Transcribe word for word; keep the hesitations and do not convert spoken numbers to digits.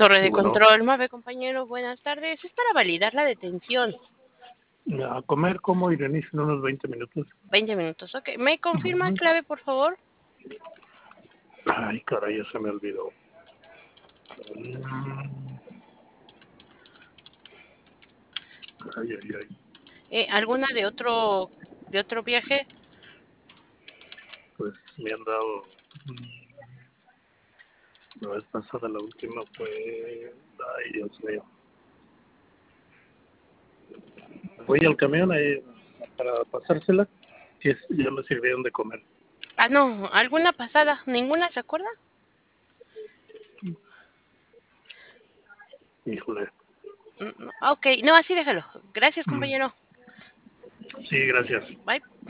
Torre Sí, de bueno, control, Mave, compañero, buenas tardes. Es para validar la detención. a comer como Irenis en unos veinte minutos. veinte minutos, ok. ¿Me confirma Ujú. clave, por favor? Ay, caray, ya se me olvidó. Mm. Ay, ay, ay. Eh, ¿Alguna de otro de otro viaje? Pues me han dado. mm, La vez pasada, la última fue. Ay, Dios mío. Voy al camión ahí para pasársela. Y es- ya me sirvieron de comer. Ah, no, alguna pasada. ¿Ninguna se acuerda? Híjole. Mm, no, ok, no, así déjalo. Gracias, Mm. compañero. Sí, gracias. Bye.